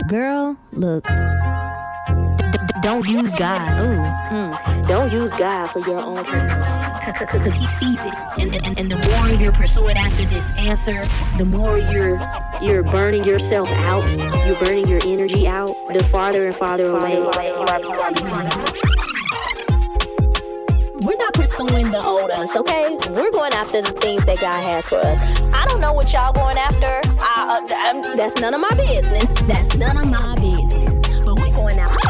Girl, look. Don't use God. Don't use God for your own personal, because he sees it. And the more you're pursuing after this answer, the more you're burning yourself out. You're burning your energy out. The farther and farther away you are. We're not pursuing the old us, okay? We're going after the things that God has for us. I don't know what y'all going after. That's none of my business. That's none of my business. But we're going after.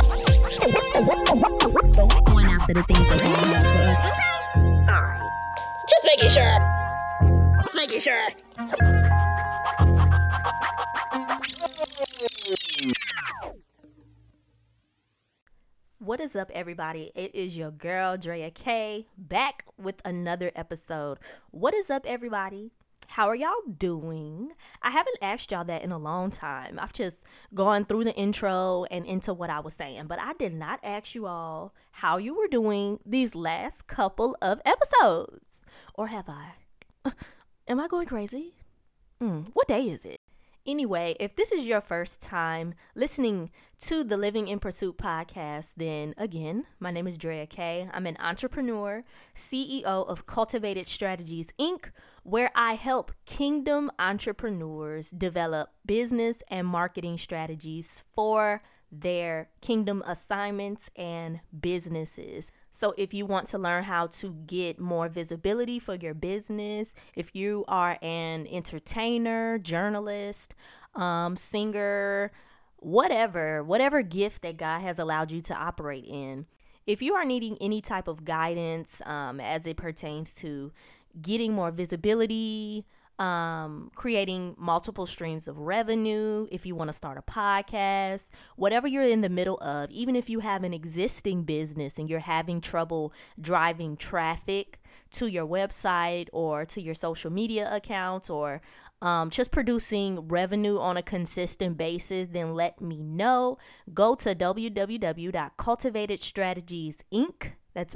But we're going after the things that God has for us. Okay? All right. Just making sure. Making sure. What is up, everybody? It is your girl, Drea K, back with another episode. What is up, everybody? How are y'all doing? I haven't asked y'all that in a long time. I've just gone through the intro and into what I was saying, but I did not ask you all how you were doing these last couple of episodes. Or have I? Am I going crazy? What day is it? Anyway, if this is your first time listening to the Living in Pursuit podcast, then again, my name is Drea K. I'm an entrepreneur, CEO of Cultivated Strategies, Inc., where I help kingdom entrepreneurs develop business and marketing strategies for their kingdom assignments and businesses. So if you want to learn how to get more visibility for your business, if you are an entertainer, journalist, singer, whatever gift that God has allowed you to operate in, if you are needing any type of guidance as it pertains to getting more visibility, creating multiple streams of revenue, if you want to start a podcast, whatever you're in the middle of, even if you have an existing business and you're having trouble driving traffic to your website or to your social media accounts, or just producing revenue on a consistent basis, then let me know. Go to www.cultivatedstrategiesinc.com. That's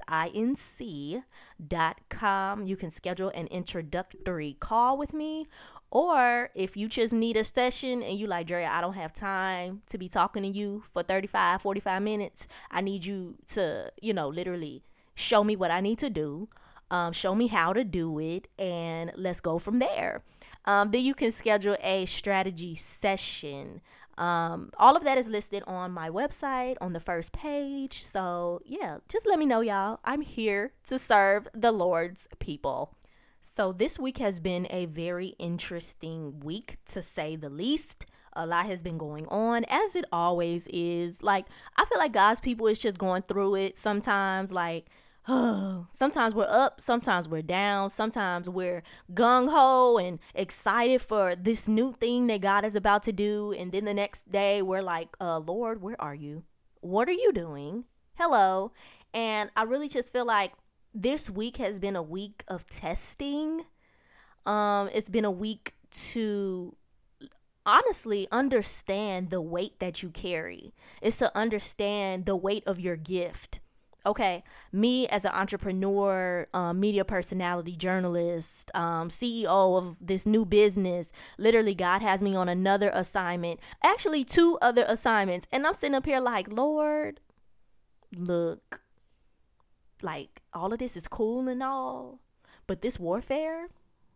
INC.com. You can schedule an introductory call with me. Or if you just need a session and you like, Drea, I don't have time to be talking to you for 45 minutes. I need you to, literally show me what I need to do. Show me how to do it. And let's go from there. Then you can schedule a strategy session. All of that is listed on my website on the first page. So yeah, just let me know, y'all. I'm here to serve the Lord's people. So this week has been a very interesting week, to say the least. A lot has been going on, as it always is. Like, I feel like God's people is just going through it sometimes. Like, sometimes we're up, sometimes we're down, sometimes we're gung-ho and excited for this new thing that God is about to do, and then the next day we're like, Lord, where are you? What are you doing? Hello. And I really just feel like this week has been a week of testing. It's been a week to honestly understand the weight that you carry. It's to understand the weight of your gift. Okay, me as an entrepreneur, media personality, journalist, CEO of this new business, literally God has me on another assignment, actually 2 other assignments. And I'm sitting up here like, Lord, look, like all of this is cool and all, but this warfare,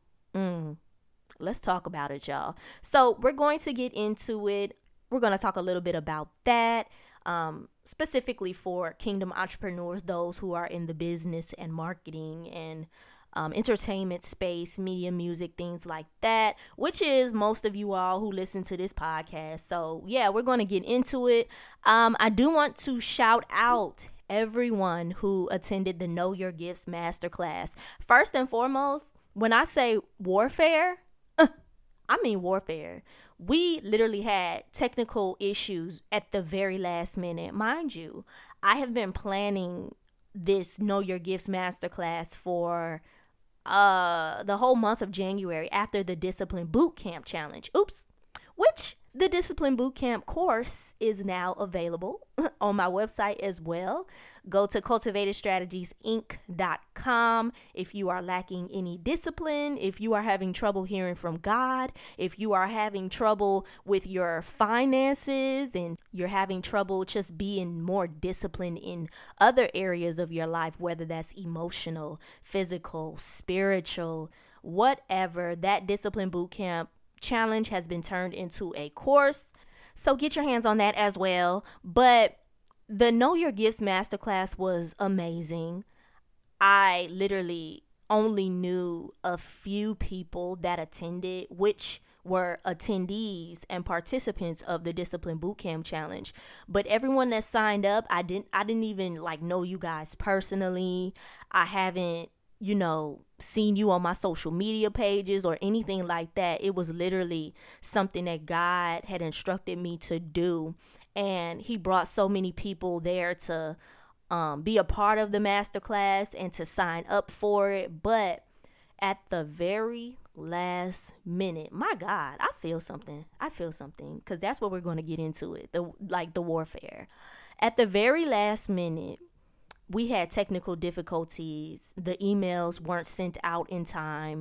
let's talk about it, y'all. So we're going to get into it. We're going to talk a little bit about that. Specifically for kingdom entrepreneurs, those who are in the business and marketing and entertainment space, media, music, things like that, which is most of you all who listen to this podcast. So yeah, we're going to get into it. I do want to shout out everyone who attended the Know Your Gifts Masterclass. First and foremost, when I say warfare, I mean warfare. We literally had technical issues at the very last minute. Mind you, I have been planning this Know Your Gifts Masterclass for the whole month of January after the Discipline Bootcamp Challenge. Which The Discipline Bootcamp course is now available on my website as well. Go to cultivatedstrategiesinc.com if you are lacking any discipline, if you are having trouble hearing from God, if you are having trouble with your finances, and you're having trouble just being more disciplined in other areas of your life, whether that's emotional, physical, spiritual, whatever. That Discipline Bootcamp challenge has been turned into a course, so get your hands on that as well. But the Know Your Gifts masterclass was amazing. I literally only knew a few people that attended, which were attendees and participants of the Discipline Bootcamp challenge. But everyone that signed up, I didn't even know you guys personally. I haven't seen you on my social media pages or anything like that. It was literally something that God had instructed me to do. And he brought so many people there to be a part of the masterclass and to sign up for it. But at the very last minute, my God, I feel something, because that's what we're going to get into it, the warfare. At the very last minute, we had technical difficulties. The emails weren't sent out in time.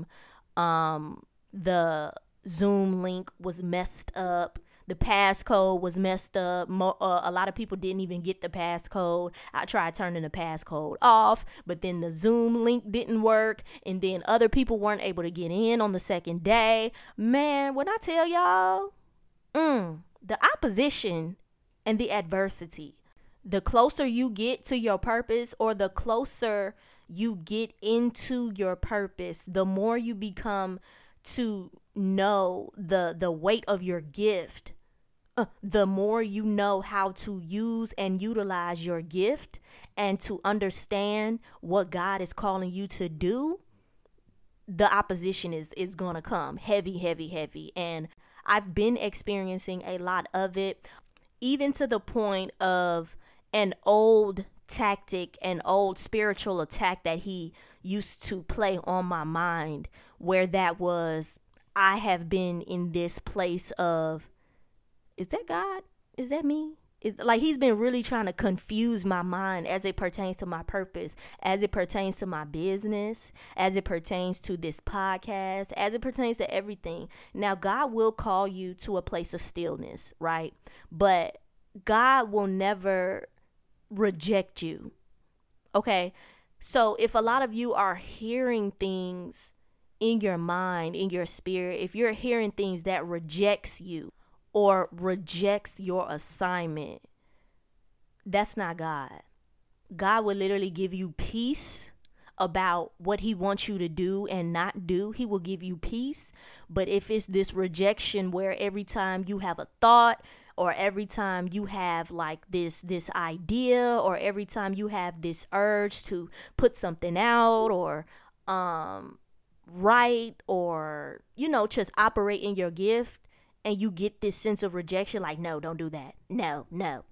The Zoom link was messed up. The passcode was messed up. A lot of people didn't even get the passcode. I tried turning the passcode off, but then the Zoom link didn't work. And then other people weren't able to get in on the second day. Man, when I tell y'all, the opposition and the adversity, the closer you get to your purpose, or the closer you get into your purpose, the more you become to know the weight of your gift, the more you know how to use and utilize your gift and to understand what God is calling you to do. The opposition is going to come heavy, heavy, heavy. And I've been experiencing a lot of it, even to the point of an old tactic, an old spiritual attack that he used to play on my mind, where that was, I have been in this place of, is that God? Is that me? It's like he's been really trying to confuse my mind as it pertains to my purpose, as it pertains to my business, as it pertains to this podcast, as it pertains to everything. Now, God will call you to a place of stillness, right? But God will never reject you. Okay? So if a lot of you are hearing things in your mind, in your spirit, if you're hearing things that rejects you or rejects your assignment, that's not God. God will literally give you peace about what he wants you to do and not do. He will give you peace. But if it's this rejection where every time you have a thought, or every time you have this idea, or every time you have this urge to put something out, or write, or just operate in your gift, and you get this sense of rejection, like, no, don't do that. No.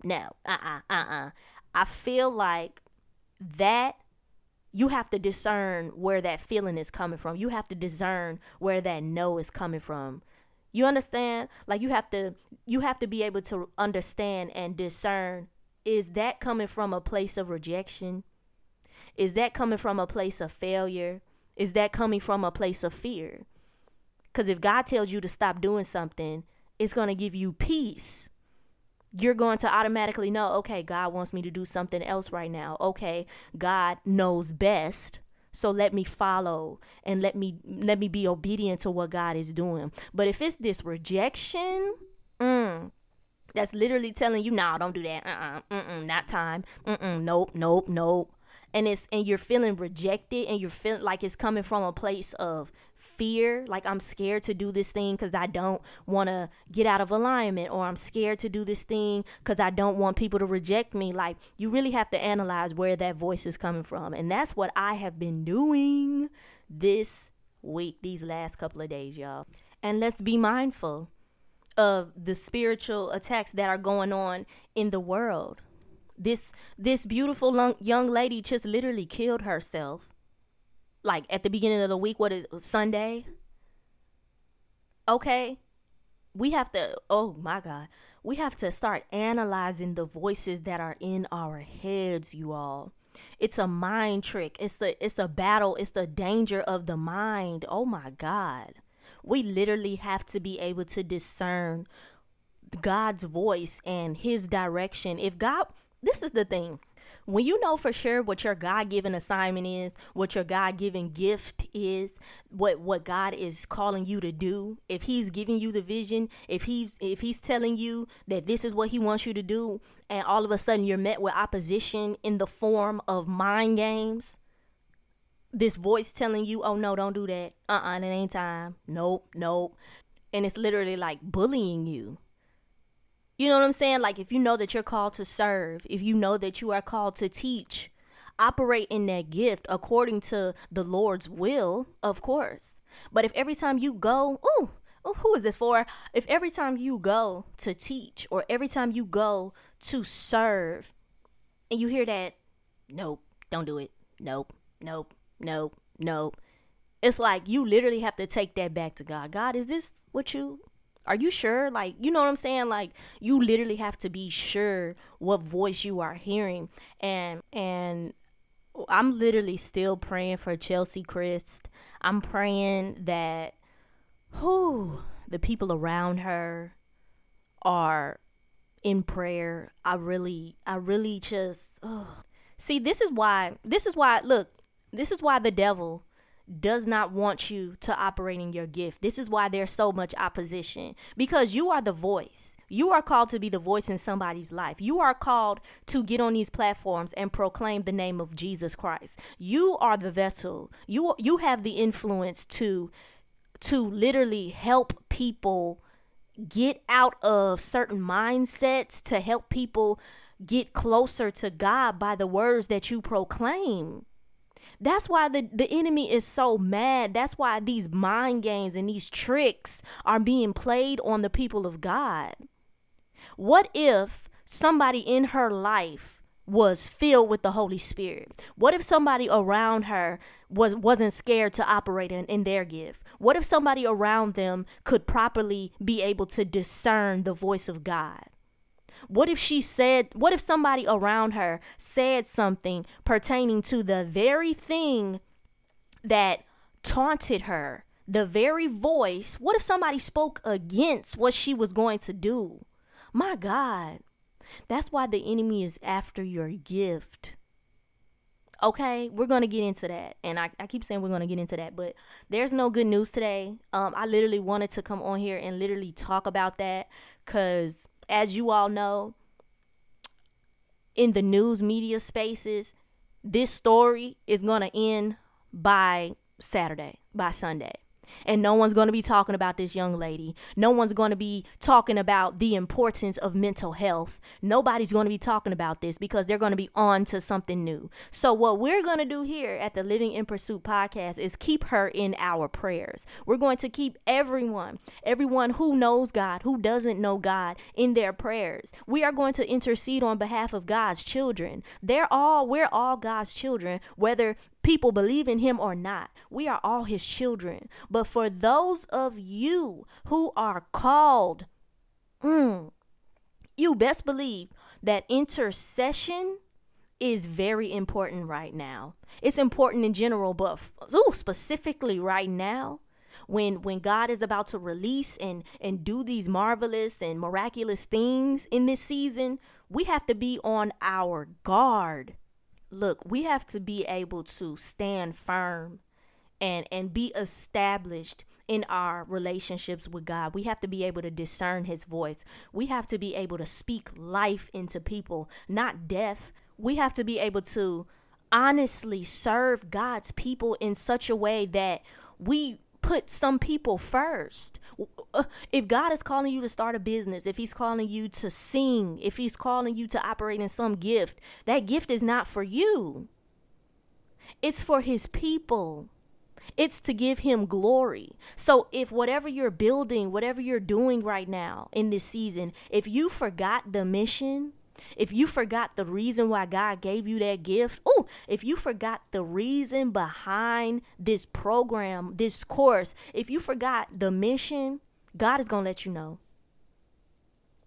I feel like that you have to discern where that feeling is coming from. You have to discern where that no is coming from. You understand? Like you have to be able to understand and discern, is that coming from a place of rejection? Is that coming from a place of failure? Is that coming from a place of fear? Because if God tells you to stop doing something, it's going to give you peace. You're going to automatically know, okay, God wants me to do something else right now. Okay, God knows best. So let me follow and let me be obedient to what God is doing. But if it's this rejection, that's literally telling you, no, don't do that. Not time. Nope. And you're feeling rejected, and you're feeling like it's coming from a place of fear. Like, I'm scared to do this thing because I don't want to get out of alignment, or I'm scared to do this thing because I don't want people to reject me. Like, you really have to analyze where that voice is coming from. And that's what I have been doing this week, these last couple of days, y'all. And let's be mindful of the spiritual attacks that are going on in the world. This beautiful young lady just literally killed herself. Like at the beginning of the week, Sunday? Okay. We have to, oh my God, we have to start analyzing the voices that are in our heads, you all. It's a mind trick. It's a battle. It's the danger of the mind. Oh my God. We literally have to be able to discern God's voice and his direction. If God, this is the thing. When you know for sure what your God-given assignment is, what your God-given gift is, what God is calling you to do, if he's giving you the vision, if he's telling you that this is what he wants you to do, and all of a sudden you're met with opposition in the form of mind games, this voice telling you, oh no, don't do that. It ain't time. Nope. And it's literally like bullying you. You know what I'm saying? Like, if you know that you're called to serve, if you know that you are called to teach, operate in that gift according to the Lord's will, of course. But if every time you go, who is this for? If every time you go to teach or every time you go to serve and you hear that, nope, don't do it. Nope. It's like you literally have to take that back to God. God, is this are you sure? Like, you know what I'm saying? Like, you literally have to be sure what voice you are hearing. And I'm literally still praying for Chelsea Christ. I'm praying that the people around her are in prayer. I really just see, this is why the devil does not want you to operate in your gift. This is why there's so much opposition, because you are the voice. You are called to be the voice in somebody's life. You are called to get on these platforms and proclaim the name of Jesus Christ. You are the vessel. You have the influence to literally help people get out of certain mindsets, to help people get closer to God by the words that you proclaim. That's why the enemy is so mad. That's why these mind games and these tricks are being played on the people of God. What if somebody in her life was filled with the Holy Spirit? What if somebody around her wasn't scared to operate in their gift? What if somebody around them could properly be able to discern the voice of God? What if somebody around her said something pertaining to the very thing that taunted her, the very voice? What if somebody spoke against what she was going to do? My God, that's why the enemy is after your gift. Okay, we're going to get into that. And I keep saying we're going to get into that, but there's no good news today. I literally wanted to come on here and literally talk about that because, as you all know, in the news media spaces, this story is going to end by Sunday. And no one's going to be talking about this young lady. No one's going to be talking about the importance of mental health. Nobody's going to be talking about this because they're going to be on to something new. So what we're going to do here at the Living in Pursuit podcast is keep her in our prayers. We're going to keep everyone who knows God, who doesn't know God, in their prayers. We are going to intercede on behalf of God's children. We're all God's children, whether people believe in him or not. We are all his children. But for those of you who are called, you best believe that intercession is very important right now. It's important in general, but specifically right now, when God is about to release and do these marvelous and miraculous things in this season, we have to be on our guard. Look, we have to be able to stand firm and be established in our relationships with God. We have to be able to discern his voice. We have to be able to speak life into people, not death. We have to be able to honestly serve God's people in such a way that we put some people first. If God is calling you to start a business, if he's calling you to sing, if he's calling you to operate in some gift, that gift is not for you. It's for his people. It's to give him glory. So if whatever you're building, whatever you're doing right now in this season, if you forgot the mission, if you forgot the reason why God gave you that gift, if you forgot the reason behind this program, this course, if you forgot the mission, God is going to let you know.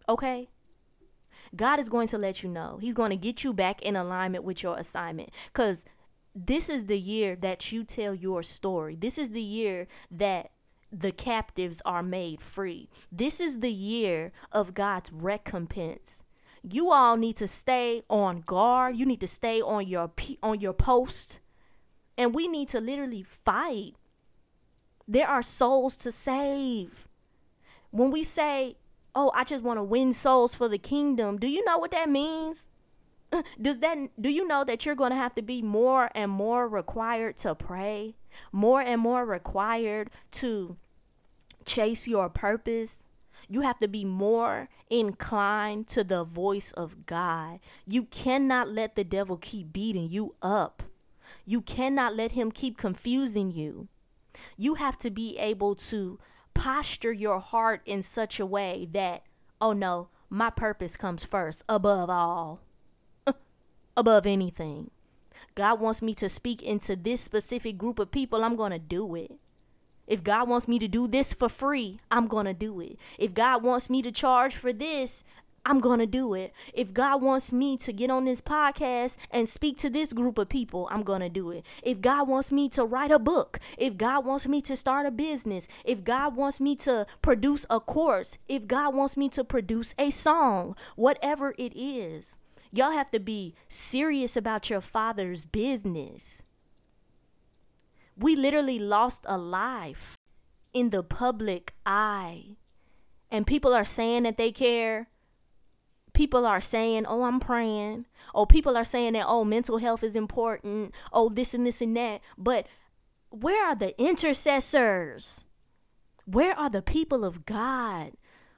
Okay? God is going to let you know. He's going to get you back in alignment with your assignment. Because this is the year that you tell your story. This is the year that the captives are made free. This is the year of God's recompense. You all need to stay on guard. You need to stay on your post. And we need to literally fight. There are souls to save. When we say, oh, I just want to win souls for the kingdom, do you know what that means? Do you know that you're going to have to be more and more required to pray, more and more required to chase your purpose? You have to be more inclined to the voice of God. You cannot let the devil keep beating you up. You cannot let him keep confusing you. You have to be able to posture your heart in such a way that, oh no, my purpose comes first above all. Above anything. God wants me to speak into this specific group of people, I'm going to do it. If God wants me to do this for free, I'm going to do it. If God wants me to charge for this, I'm going to do it. If God wants me to get on this podcast and speak to this group of people, I'm going to do it. If God wants me to write a book, if God wants me to start a business, if God wants me to produce a course, if God wants me to produce a song, whatever it is, y'all have to be serious about your Father's business. We literally lost a life in the public eye. And people are saying that they care. People are saying, oh, I'm praying. Oh, people are saying that, oh, mental health is important. Oh, this and this and that. But where are the intercessors? Where are the people of God?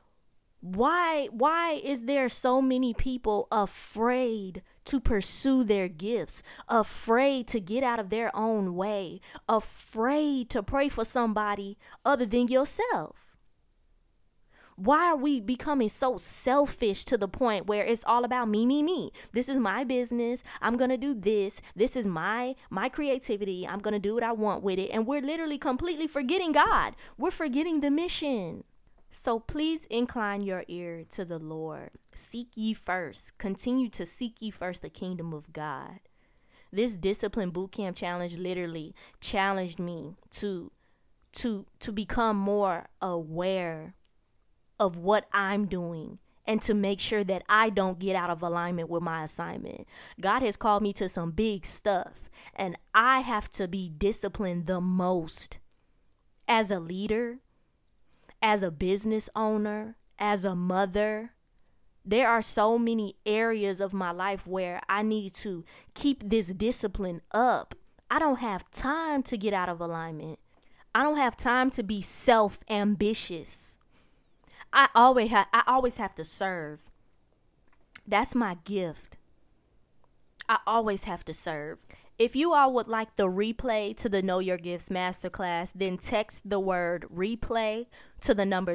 Why is there so many people afraid to pursue their gifts, afraid to get out of their own way, afraid to pray for somebody other than yourself? Why are we becoming so selfish to the point where it's all about me, me, me? This is my business. I'm going to do this. This is my creativity. I'm going to do what I want with it. And we're literally completely forgetting God. We're forgetting the mission. So please incline your ear to the Lord. Seek ye first. Continue to seek ye first the kingdom of God. This Discipline Bootcamp Challenge literally challenged me to become more aware of what I'm doing and to make sure that I don't get out of alignment with my assignment. God has called me to some big stuff, and I have to be disciplined the most as a leader, as a business owner, as a mother. There are so many areas of my life where I need to keep this discipline up. I don't have time to get out of alignment. I don't have time to be self-ambitious. I always have to serve. That's my gift. I always have to serve. If you all would like the replay to the Know Your Gifts Masterclass, then text the word replay to the number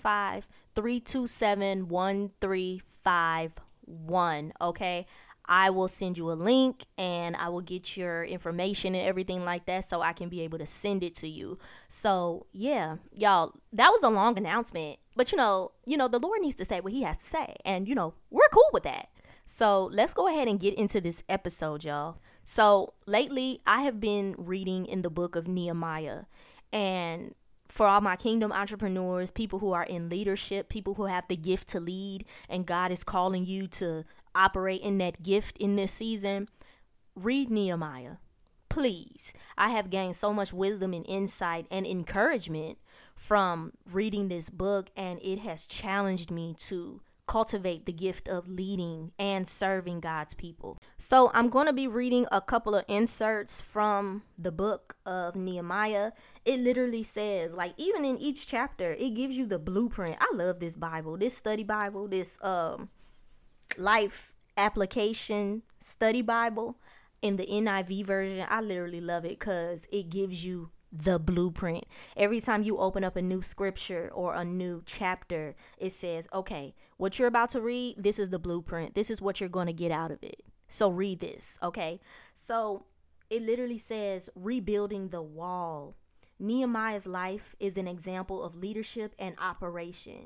225-327-1351, okay? I will send you a link and I will get your information and everything like that so I can be able to send it to you. So, yeah, y'all, that was a long announcement. But, you know, the Lord needs to say what he has to say. And, we're cool with that. So let's go ahead and get into this episode, y'all. So lately, I have been reading in the book of Nehemiah. And for all my kingdom entrepreneurs, people who are in leadership, people who have the gift to lead, and God is calling you to operate in that gift in this season, read Nehemiah. Please. I have gained so much wisdom and insight and encouragement from reading this book, and it has challenged me to cultivate the gift of leading and serving God's people. So I'm going to be reading a couple of inserts from the book of Nehemiah. It literally says, like, even in each chapter, it gives you the blueprint. I love this Bible, this study Bible, this life application study Bible in the NIV version. I literally love it because it gives you the blueprint. Every time you open up a new scripture or a new chapter, it says, okay, what you're about to read, this is the blueprint. This is what you're going to get out of it. So read this, okay? So it literally says, rebuilding the wall. Nehemiah's life is an example of leadership and operation.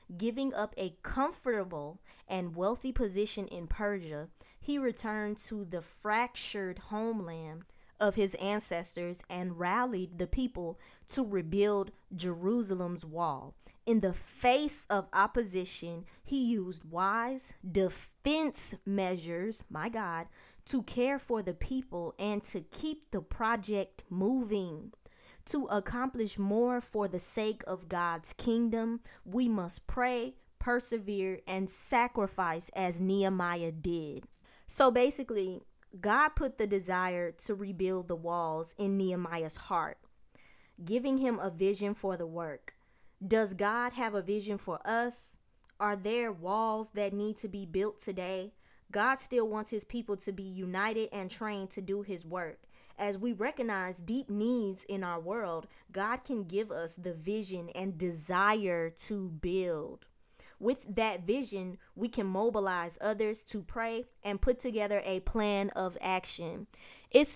Giving up a comfortable and wealthy position in Persia, he returned to the fractured homeland of his ancestors and rallied the people to rebuild Jerusalem's wall. In the face of opposition, he used wise defense measures, my God, to care for the people and to keep the project moving. To accomplish more for the sake of God's kingdom, we must pray, persevere, and sacrifice as Nehemiah did. So basically, God put the desire to rebuild the walls in Nehemiah's heart, giving him a vision for the work. Does God have a vision for us? Are there walls that need to be built today? God still wants his people to be united and trained to do his work. As we recognize deep needs in our world, God can give us the vision and desire to build. With that vision, we can mobilize others to pray and put together a plan of action. It's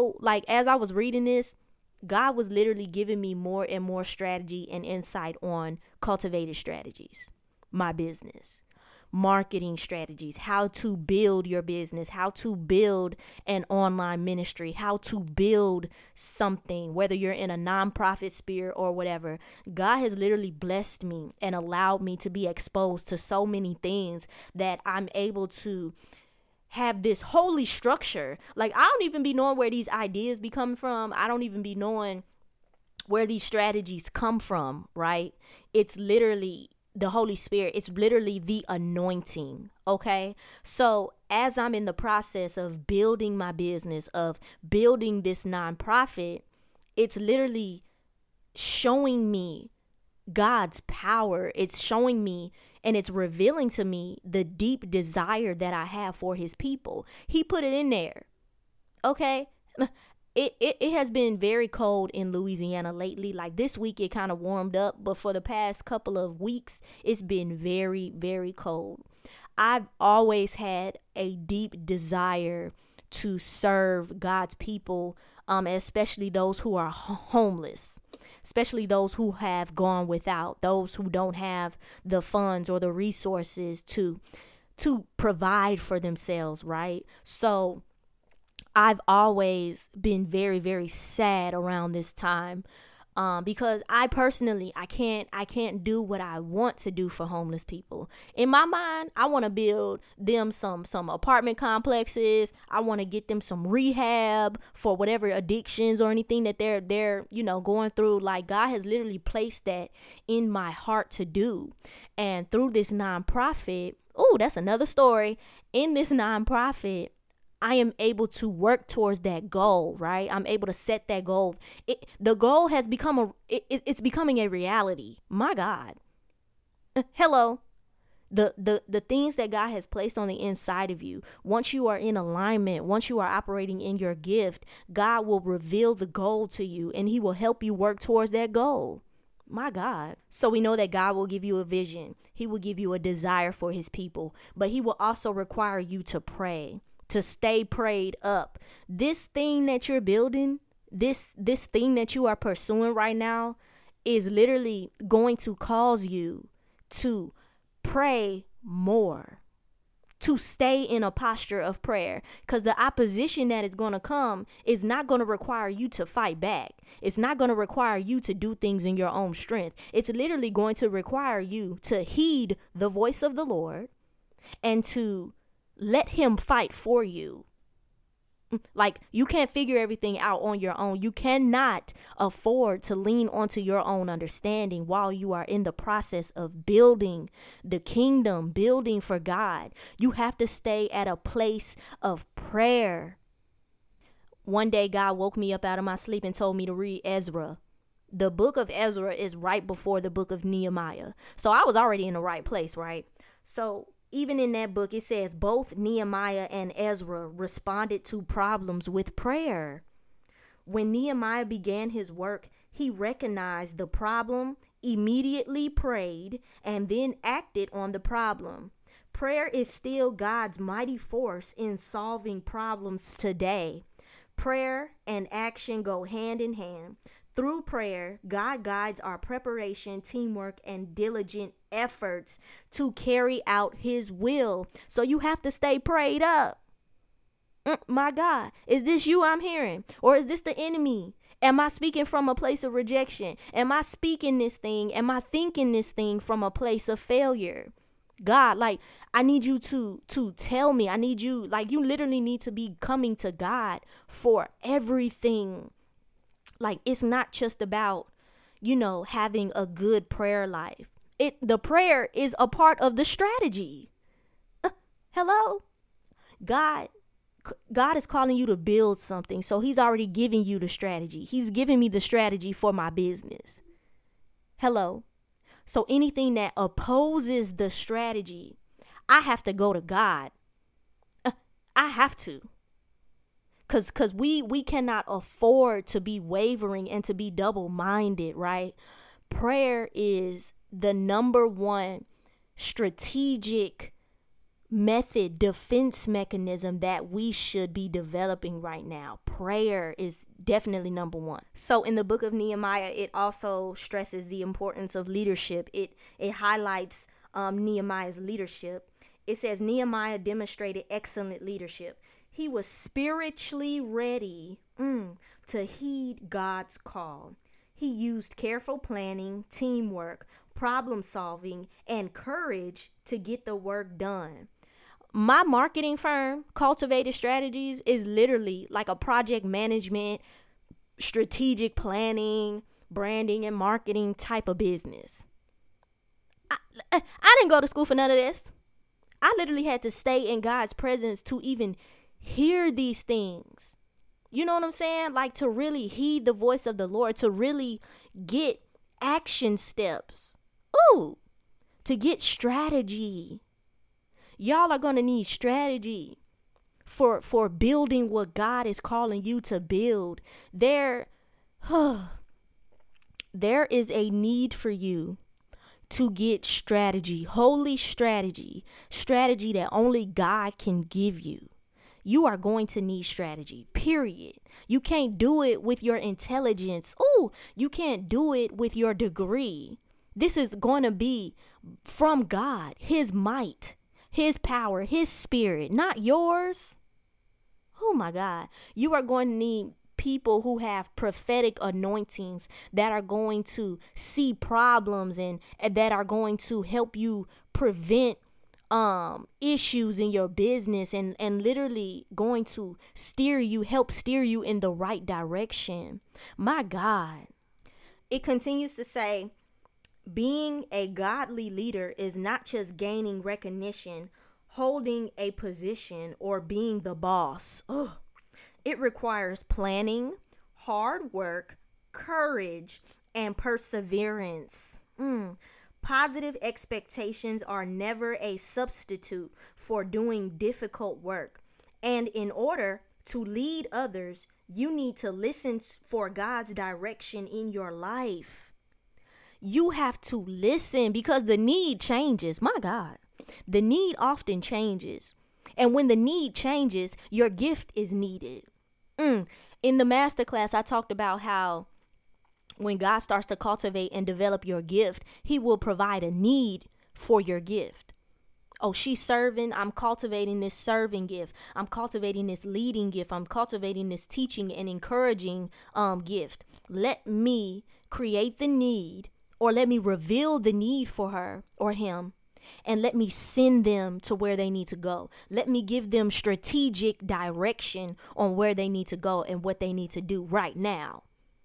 as I was reading this, God was literally giving me more and more strategy and insight on cultivated strategies, my business, marketing strategies, how to build your business, how to build an online ministry, how to build something, whether you're in a nonprofit sphere or whatever. God has literally blessed me and allowed me to be exposed to so many things that I'm able to have this holy structure. Like, I don't even be knowing where these ideas be coming from. I don't even be knowing where these strategies come from, right? It's literally the Holy Spirit. It's literally the anointing. Okay. So as I'm in the process of building my business, of building this nonprofit, it's literally showing me God's power. It's showing me and it's revealing to me the deep desire that I have for his people. He put it in there. Okay. It has been very cold in Louisiana lately. Like this week, it kind of warmed up, but for the past couple of weeks, it's been very, very cold. I've always had a deep desire to serve God's people, especially those who are homeless, especially those who have gone without, those who don't have the funds or the resources to provide for themselves, right? So I've always been very, very sad around this time because I personally, I can't do what I want to do for homeless people. In my mind, I want to build them some apartment complexes. I want to get them some rehab for whatever addictions or anything that they're going through. Like, God has literally placed that in my heart to do. And through this nonprofit, that's another story. In this nonprofit, I am able to work towards that goal, right? I'm able to set that goal. The goal has become it's becoming a reality. My God. Hello. The things that God has placed on the inside of you, once you are in alignment, once you are operating in your gift, God will reveal the goal to you and he will help you work towards that goal. My God. So we know that God will give you a vision. He will give you a desire for his people, but he will also require you to pray, to stay prayed up. This thing that you're building, this thing that you are pursuing right now is literally going to cause you to pray more, to stay in a posture of prayer, because the opposition that is going to come is not going to require you to fight back. It's not going to require you to do things in your own strength. It's literally going to require you to heed the voice of the Lord and to let him fight for you. Like, you can't figure everything out on your own. You cannot afford to lean onto your own understanding while you are in the process of building the kingdom, building for God. You have to stay at a place of prayer. One day, God woke me up out of my sleep and told me to read Ezra. The book of Ezra is right before the book of Nehemiah. So I was already in the right place, right? So even in that book, it says both Nehemiah and Ezra responded to problems with prayer. When Nehemiah began his work, he recognized the problem, immediately prayed, and then acted on the problem. Prayer is still God's mighty force in solving problems today. Prayer and action go hand in hand. Through prayer, God guides our preparation, teamwork, and diligent efforts to carry out his will. So you have to stay prayed up. My God, is this you I'm hearing? Or is this the enemy? Am I speaking from a place of rejection? Am I speaking this thing? Am I thinking this thing from a place of failure? God, like, I need you to tell me. I need you, like, you literally need to be coming to God for everything. Like, it's not just about, having a good prayer life. The prayer is a part of the strategy. Hello? God is calling you to build something. So he's already giving you the strategy. He's giving me the strategy for my business. Hello? So anything that opposes the strategy, I have to go to God. I have to. Cause we cannot afford to be wavering and to be double-minded, right? Prayer is the number one strategic defense mechanism that we should be developing right now. Prayer is definitely number one. So in the book of Nehemiah, it also stresses the importance of leadership. It highlights Nehemiah's leadership. It says Nehemiah demonstrated excellent leadership. He was spiritually ready to heed God's call. He used careful planning, teamwork, problem solving, and courage to get the work done. My marketing firm, Cultivated Strategies, is literally like a project management, strategic planning, branding, and marketing type of business. I didn't go to school for none of this. I literally had to stay in God's presence to even hear these things. You know what I'm saying? Like, to really heed the voice of the Lord, to really get action steps. Ooh, to get strategy. Y'all are going to need strategy for building what God is calling you to build. There is a need for you to get strategy, holy strategy that only God can give you. You are going to need strategy, period. You can't do it with your intelligence. Ooh, you can't do it with your degree. This is going to be from God, his might, his power, his spirit, not yours. Oh my God. You are going to need people who have prophetic anointings that are going to see problems and that are going to help you prevent issues in your business and literally going to help steer you in the right direction. My God. It continues to say, being a godly leader is not just gaining recognition, holding a position, or being the boss. Ugh. It requires planning, hard work, courage, and perseverance. Positive expectations are never a substitute for doing difficult work. And in order to lead others, you need to listen for God's direction in your life. You have to listen because the need changes. My God, the need often changes. And when the need changes, your gift is needed. In the masterclass, I talked about how when God starts to cultivate and develop your gift, he will provide a need for your gift. Oh, she's serving. I'm cultivating this serving gift. I'm cultivating this leading gift. I'm cultivating this teaching and encouraging gift. Let me create the need, or let me reveal the need for her or him, and let me send them to where they need to go. Let me give them strategic direction on where they need to go and what they need to do right now.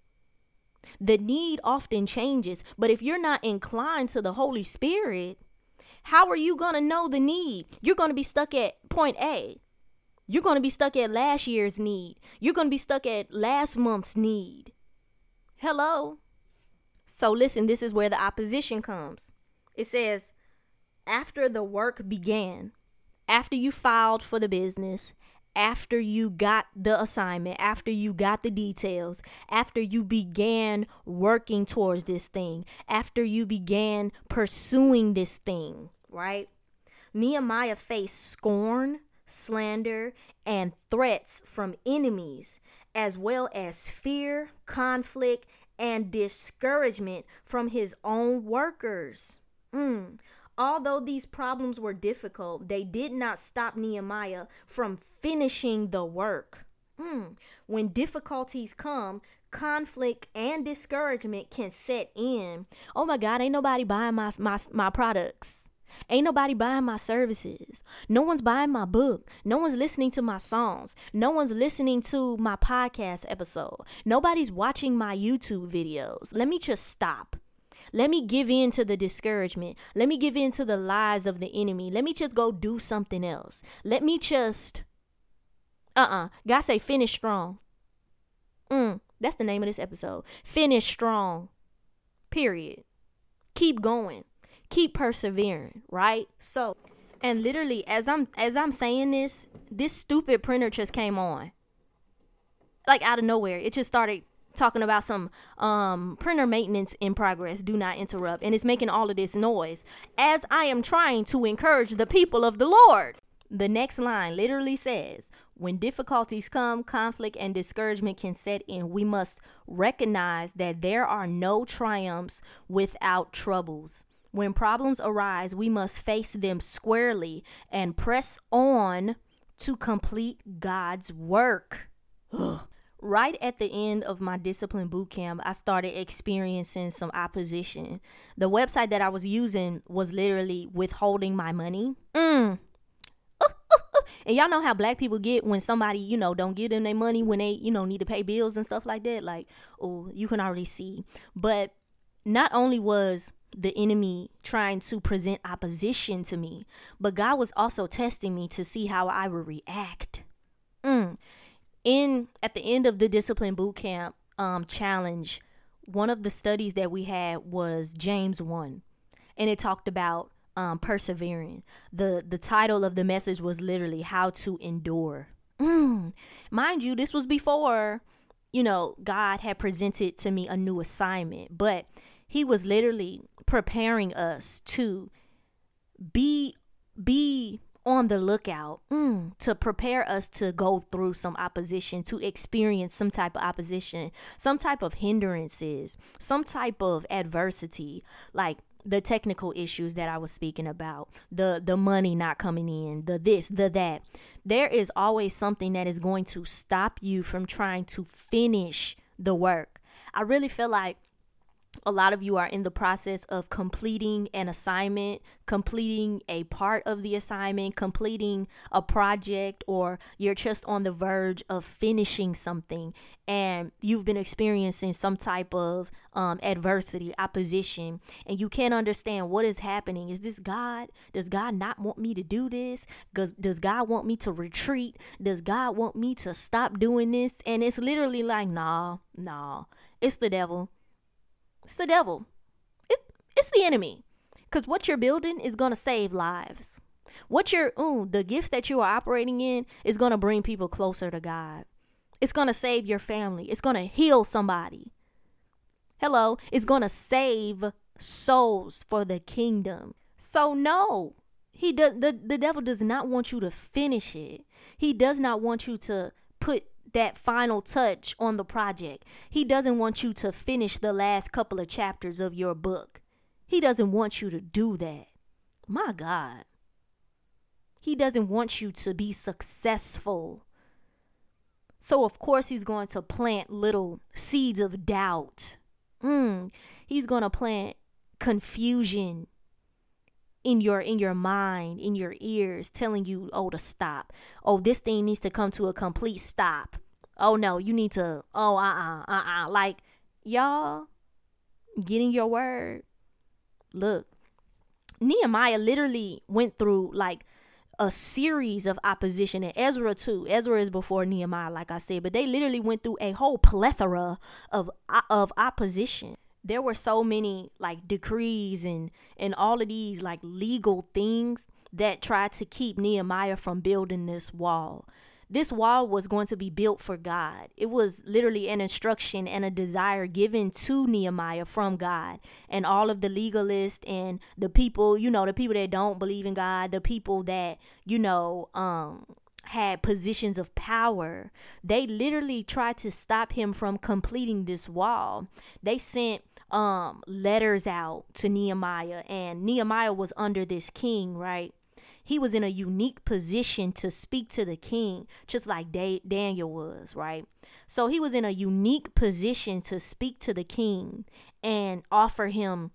The need often changes, but if you're not inclined to the Holy Spirit, how are you going to know the need? You're going to be stuck at point A. You're going to be stuck at last year's need. You're going to be stuck at last month's need. Hello? So listen, this is where the opposition comes. It says, after the work began, after you filed for the business, after you got the assignment, after you got the details, after you began working towards this thing, after you began pursuing this thing, right? Nehemiah faced scorn, slander, and threats from enemies, as well as fear, conflict, and discouragement from his own workers. Although these problems were difficult, they did not stop Nehemiah from finishing the work. When difficulties come, conflict and discouragement can set in. Oh my God, ain't nobody buying my products. Ain't nobody buying my services. No one's buying my book. No one's listening to my songs. No one's listening to my podcast episode. Nobody's watching my YouTube videos. Let me just stop. Let me give in to the discouragement. Let me give in to the lies of the enemy. Let me just go do something else. Let me just, God say finish strong. That's the name of this episode. Finish strong. Period. Keep going. Keep persevering, right? So, and literally as I'm saying this stupid printer just came on. Like out of nowhere. It just started talking about some printer maintenance in progress. Do not interrupt. And it's making all of this noise as I am trying to encourage the people of the Lord. The next line literally says, when difficulties come, conflict and discouragement can set in. We must recognize that there are no triumphs without troubles. When problems arise, we must face them squarely and press on to complete God's work. Right at the end of my discipline boot camp, I started experiencing some opposition. The website that I was using was literally withholding my money. And y'all know how black people get when somebody, don't give them their money when they, need to pay bills and stuff like that. Like, you can already see. But not only was the enemy trying to present opposition to me, but God was also testing me to see how I would react. At the end of the discipline boot camp challenge, one of the studies that we had was James 1, and it talked about persevering. The title of the message was literally how to endure. Mind you, this was before, God had presented to me a new assignment, but he was literally preparing us to be on the lookout, to prepare us to go through some opposition, to experience some type of opposition, some type of hindrances, some type of adversity, like the technical issues that I was speaking about, the money not coming in, the this, the that. There is always something that is going to stop you from trying to finish the work. I really feel like a lot of you are in the process of completing an assignment, completing a part of the assignment, completing a project, or you're just on the verge of finishing something and you've been experiencing some type of adversity, opposition, and you can't understand what is happening. Is this God? Does God not want me to do this? Does God want me to retreat? Does God want me to stop doing this? And it's literally like, nah, it's the devil. It's the devil. It's the enemy. Because what you're building is going to save lives. The gifts that you are operating in is going to bring people closer to God. It's going to save your family. It's going to heal somebody. Hello. It's going to save souls for the kingdom. So no, the devil does not want you to finish it. He does not want you to put that final touch on the project. He doesn't want you to finish the last couple of chapters of your book. He doesn't want you to do that. My God. He doesn't want you to be successful. So of course he's going to plant little seeds of doubt. He's going to plant confusion in your mind, in your ears, telling you, to stop. This thing needs to come to a complete stop. Oh no, you need to, like, y'all, get in your word. Look, Nehemiah literally went through like a series of opposition, and Ezra too. Ezra is before Nehemiah, like I said, but they literally went through a whole plethora of opposition. There were so many like decrees and all of these like legal things that tried to keep Nehemiah from building this wall. This wall was going to be built for God. It was literally an instruction and a desire given to Nehemiah from God. And all of the legalists and the people, the people that don't believe in God, the people that, had positions of power. They literally tried to stop him from completing this wall. They sent letters out to Nehemiah, and Nehemiah was under this king, right? He was in a unique position to speak to the king, just like Daniel was, right? So he was in a unique position to speak to the king and offer him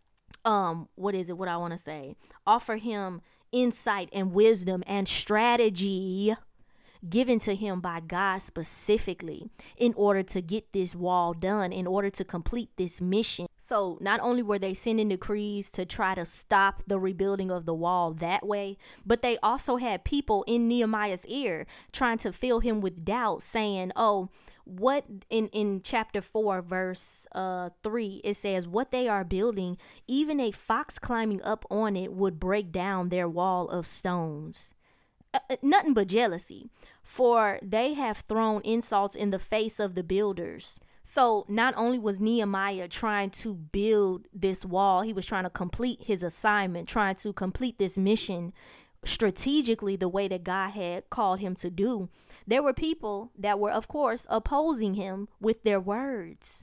offer him insight and wisdom and strategy given to him by God specifically in order to get this wall done, in order to complete this mission. So not only were they sending decrees to try to stop the rebuilding of the wall that way, but they also had people in Nehemiah's ear trying to fill him with doubt, saying, oh, what in chapter 4 verse 3, it says, what they are building, even a fox climbing up on it would break down their wall of stones. Nothing but jealousy, for they have thrown insults in the face of the builders. So not only was Nehemiah trying to build this wall, he was trying to complete his assignment, trying to complete this mission strategically the way that God had called him to do. There were people that were, of course, opposing him with their words.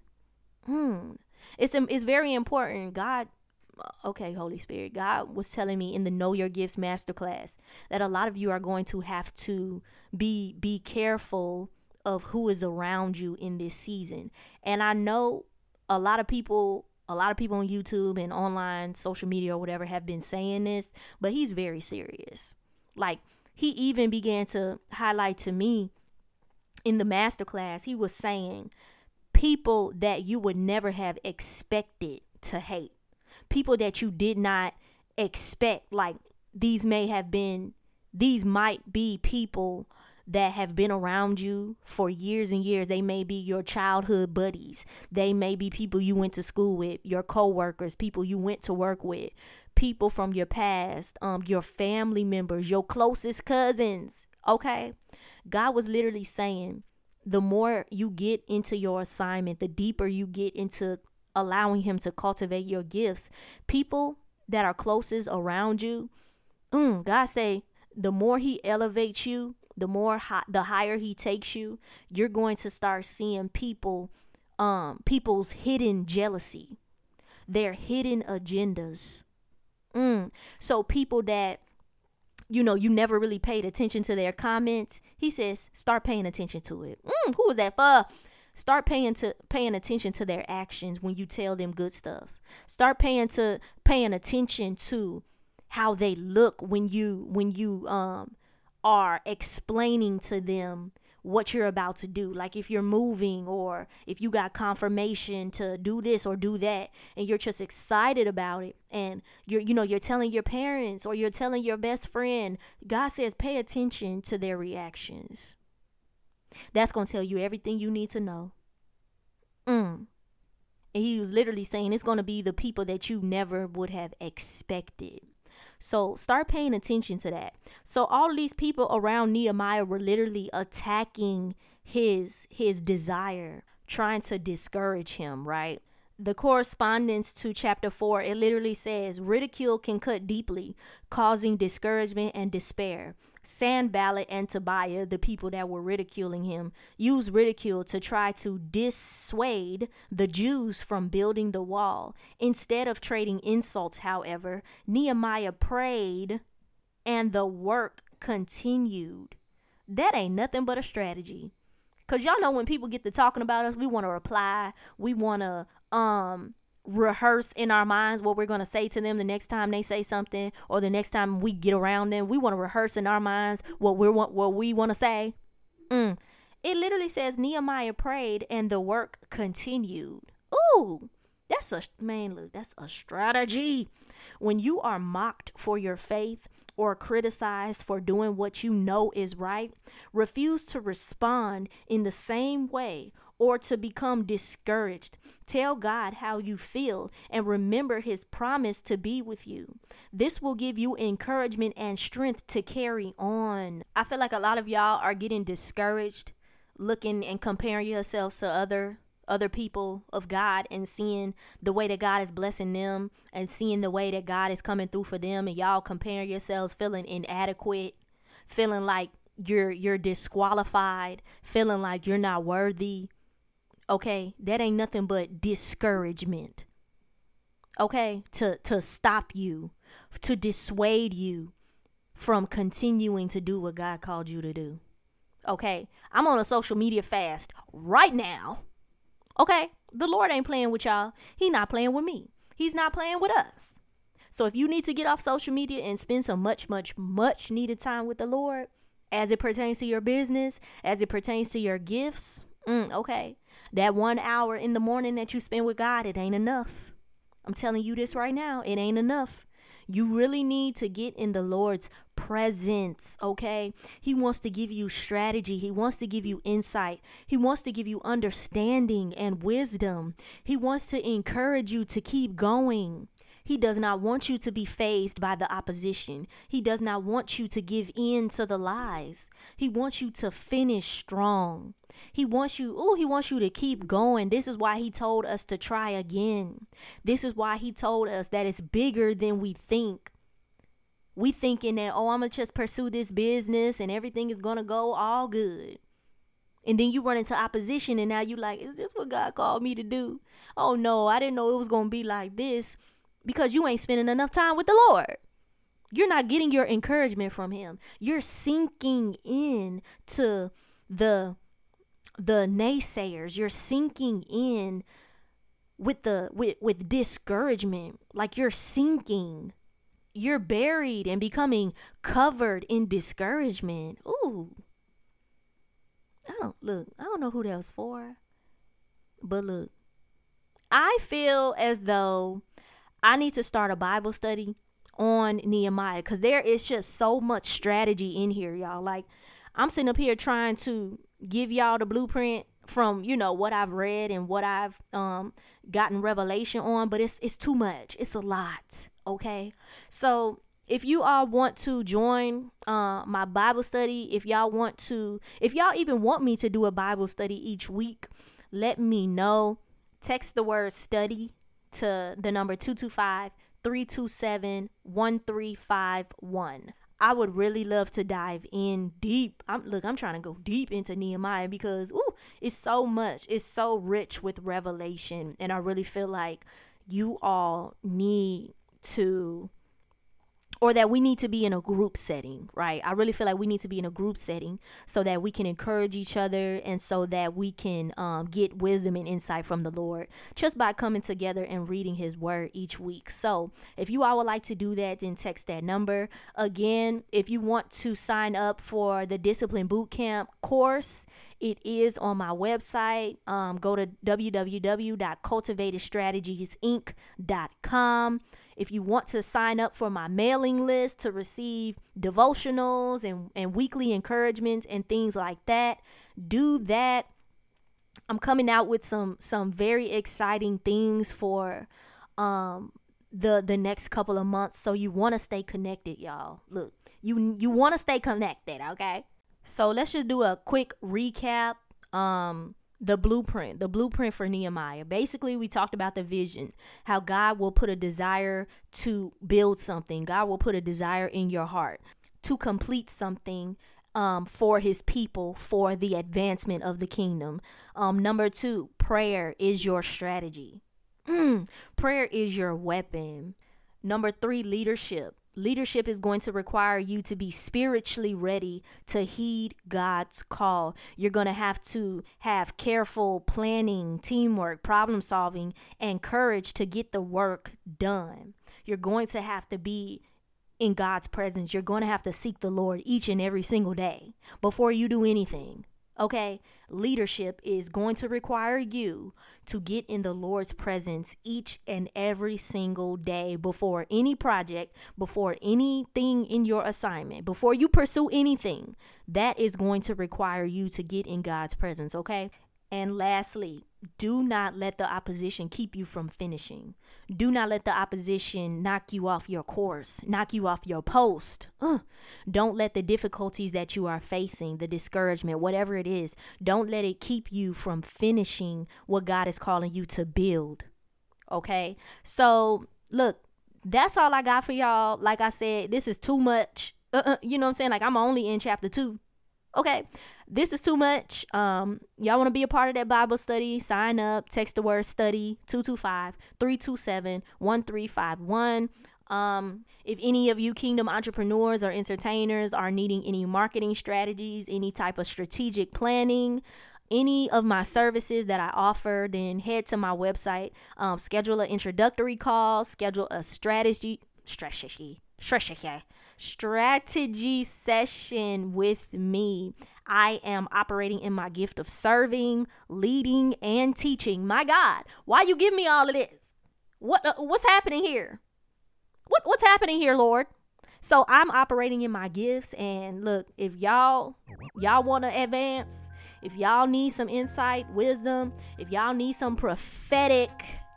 It's very important. Holy Spirit, God was telling me in the Know Your Gifts masterclass that a lot of you are going to have to be careful of who is around you in this season. And I know a lot of people on YouTube and online social media or whatever have been saying this, but he's very serious. Like, he even began to highlight to me in the masterclass, he was saying people that you would never have expected to hate, people that you did not expect, like these might be people that have been around you for years and years. They may be your childhood buddies. They may be people you went to school with, your coworkers, people you went to work with, people from your past, your family members, your closest cousins. Okay. God was literally saying, the more you get into your assignment, the deeper you get into allowing him to cultivate your gifts, people that are closest around you, God say, the more he elevates you, the higher he takes you, you're going to start seeing people's hidden jealousy, their hidden agendas. So people that, you never really paid attention to their comments, he says, start paying attention to it. Who is that for? Start paying attention to their actions when you tell them good stuff. Start paying attention to how they look when you are explaining to them what you're about to do. Like if you're moving, or if you got confirmation to do this or do that, and you're just excited about it, and you're telling your parents or you're telling your best friend, God says pay attention to their reactions. That's going to tell you everything you need to know. And he was literally saying it's going to be the people that you never would have expected. So start paying attention to that. So all of these people around Nehemiah were literally attacking his desire, trying to discourage him, right? The correspondence to chapter 4, it literally says, ridicule can cut deeply, causing discouragement and despair. Sanballat and Tobiah, the people that were ridiculing him, used ridicule to try to dissuade the Jews from building the wall. Instead of trading insults, however, Nehemiah prayed and the work continued. That ain't nothing but a strategy. Because y'all know when people get to talking about us, we want to reply. We want to rehearse in our minds what we're going to say to them the next time they say something, or the next time we get around them. We want to rehearse in our minds what we want to say. It literally says Nehemiah prayed and the work continued. Ooh, that's a strategy. When you are mocked for your faith or criticized for doing what you know is right, refuse to respond in the same way or to become discouraged. Tell God how you feel and remember his promise to be with you. This will give you encouragement and strength to carry on. I feel like a lot of y'all are getting discouraged, looking and comparing yourselves to other people of God and seeing the way that God is blessing them and seeing the way that God is coming through for them, and y'all comparing yourselves, feeling inadequate, feeling like you're disqualified, feeling like you're not worthy, okay, that ain't nothing but discouragement. Okay, to stop you, to dissuade you from continuing to do what God called you to do. Okay, I'm on a social media fast right now. Okay, the Lord ain't playing with y'all. He not playing with me. He's not playing with us. So if you need to get off social media and spend some much, much, much needed time with the Lord, as it pertains to your business, as it pertains to your gifts, okay, that 1 hour in the morning that you spend with God, it ain't enough. I'm telling you this right now. It ain't enough. You really need to get in the Lord's presence, okay? He wants to give you strategy. He wants to give you insight. He wants to give you understanding and wisdom. He wants to encourage you to keep going. He does not want you to be fazed by the opposition. He does not want you to give in to the lies. He wants you to finish strong. He wants you to keep going. This is why he told us to try again. This is why he told us that it's bigger than we think. We thinking that, I'm going to just pursue this business and everything is going to go all good. And then you run into opposition and now you like, is this what God called me to do? Oh no, I didn't know it was going to be like this. Because you ain't spending enough time with the Lord. You're not getting your encouragement from him. You're sinking in to the naysayers. You're sinking in with discouragement. Like you're sinking. You're buried and becoming covered in discouragement. Ooh. I don't know who that was for. But look, I feel as though I need to start a Bible study on Nehemiah because there is just so much strategy in here, y'all. Like, I'm sitting up here trying to give y'all the blueprint from, what I've read and what I've gotten revelation on, but it's too much. It's a lot, okay? So if you all want to join my Bible study, if y'all even want me to do a Bible study each week, let me know. Text the word study to the number 225-327-1351. I would really love to dive in deep. I'm trying to go deep into Nehemiah because it's so much. It's so rich with revelation. And I really feel like you all need to, or that we need to be in a group setting, right? I really feel like we need to be in a group setting so that we can encourage each other and so that we can get wisdom and insight from the Lord just by coming together and reading his word each week. So if you all would like to do that, then text that number. Again, if you want to sign up for the Discipline Bootcamp course, it is on my website. Go to www.cultivatedstrategiesinc.com. If you want to sign up for my mailing list to receive devotionals and weekly encouragements and things like that, do that. I'm coming out with some very exciting things for the next couple of months. So you want to stay connected, y'all. Look, you want to stay connected, okay? So let's just do a quick recap. The blueprint for Nehemiah. Basically, we talked about the vision, how God will put a desire to build something. God will put a desire in your heart to complete something for his people, for the advancement of the kingdom. Number 2, prayer is your strategy. Prayer is your weapon. Number 3, leadership. Leadership is going to require you to be spiritually ready to heed God's call. You're going to have careful planning, teamwork, problem solving, and courage to get the work done. You're going to have to be in God's presence. You're going to have to seek the Lord each and every single day before you do anything. Okay, leadership is going to require you to get in the Lord's presence each and every single day before any project, before anything in your assignment, before you pursue anything. That is going to require you to get in God's presence, okay? And lastly, do not let the opposition keep you from finishing. Do not let the opposition knock you off your course, knock you off your post. Don't let the difficulties that you are facing, the discouragement, whatever it is, don't let it keep you from finishing what God is calling you to build. Okay? So, look, that's all I got for y'all. Like I said, this is too much. You know what I'm saying? Like, I'm only in chapter 2. Okay, this is too much. Y'all want to be a part of that Bible study? Sign up. Text the word study 225-327-1351. If any of you kingdom entrepreneurs or entertainers are needing any marketing strategies, any type of strategic planning, any of my services that I offer, then head to my website, schedule an introductory call, schedule a strategy session with me. I am operating in my gift of serving, leading, and teaching. My God, why you give me all of this? What's happening here? What's happening here, Lord? So I'm operating in my gifts, and look, if y'all want to advance, if y'all need some insight, wisdom, if y'all need some prophetic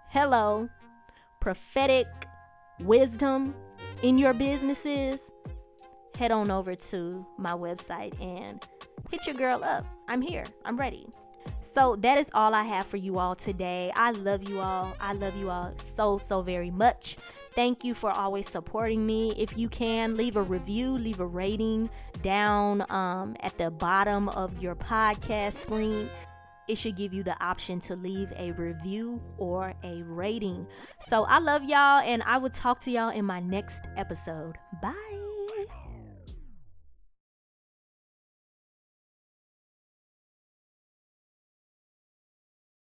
wisdom in your businesses, head on over to my website and hit your girl up. I'm here. I'm ready. So that is all I have for you all today. I love you all. I love you all so very much. Thank you for always supporting me. If you can, leave a review, leave a rating down at the bottom of your podcast screen. It should give you the option to leave a review or a rating. So I love y'all, and I will talk to y'all in my next episode. Bye.